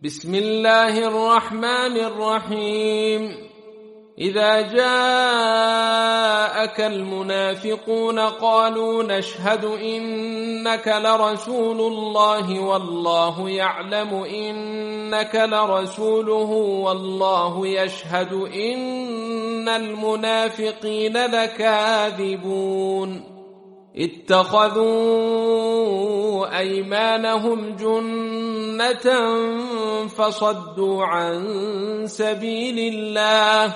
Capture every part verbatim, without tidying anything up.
بسم الله الرحمن الرحيم إذا جاءك المنافقون قالوا نشهد إنك لرسول الله والله يعلم إنك لرسوله والله يشهد إن المنافقين لكاذبون اتخذوا أيمانهم جنة فصدوا عن سبيل الله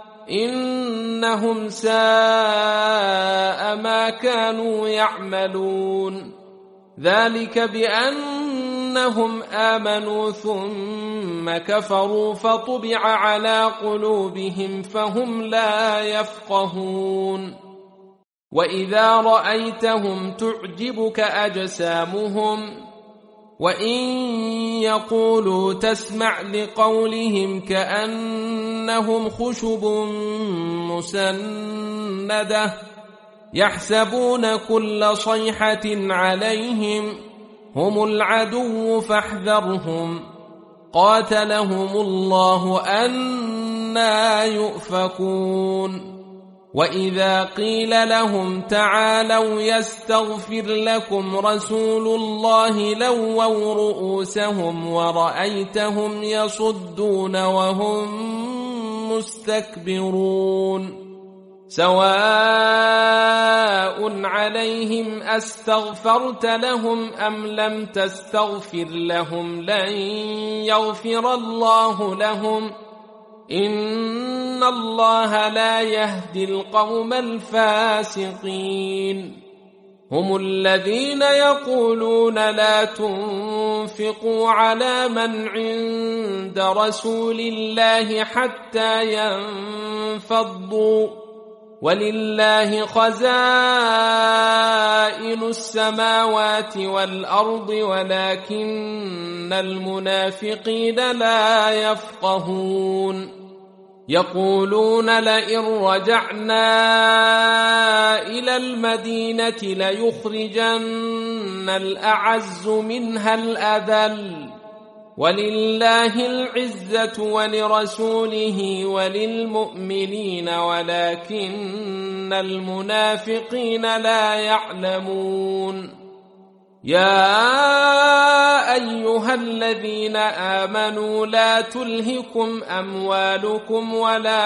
إنهم ساء ما كانوا يعملون ذلك بأنهم آمنوا ثم كفروا فطبع على قلوبهم فهم لا يفقهون وإذا رأيتهم تعجبك أجسامهم وإن يقولوا تسمع لقولهم كأنهم خشب مسندة يحسبون كل صيحة عليهم هم العدو فاحذرهم قاتلهم الله أنى يؤفكون وإذا قيل لهم تعالوا يستغفر لكم رسول الله لووا رؤوسهم ورأيتهم يصدون وهم مستكبرون سواء عليهم أستغفرت لهم أم لم تستغفر لهم لن يغفر الله لهم إن الله لا يهدي القوم الفاسقين هم الذين يقولون لا تنفقوا على من عند رسول الله حتى ينفضوا ولله خزائن السماوات والأرض ولكن المنافقين لا يفقهون يقولون لئن رجعنا إلى المدينة ليخرجن الأعز منها الأذل ولله العزة ولرسوله وللمؤمنين ولكن المنافقين لا يعلمون يا أيها الذين آمنوا لا تلهكم أموالكم ولا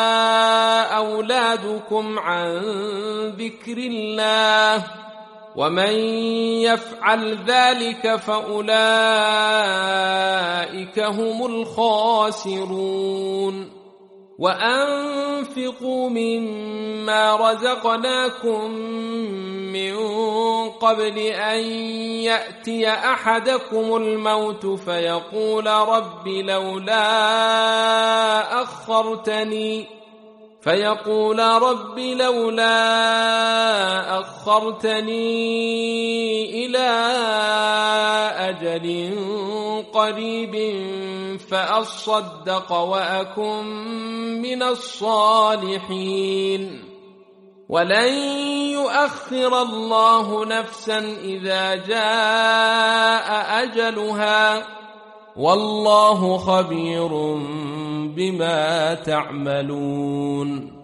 أولادكم عن ذكر الله ومن يفعل ذلك فأولئك هم الخاسرون وأنفقوا مما رزقناكم من قبل أن يأتي أحدكم الموت فيقول رب لولا أخرتني فيقول رب لولا أخرتني إلى أجل قريب فأصدق وأكن من الصالحين ولن يؤخر الله نفسا إذا جاء أجلها والله خبير بما تعملون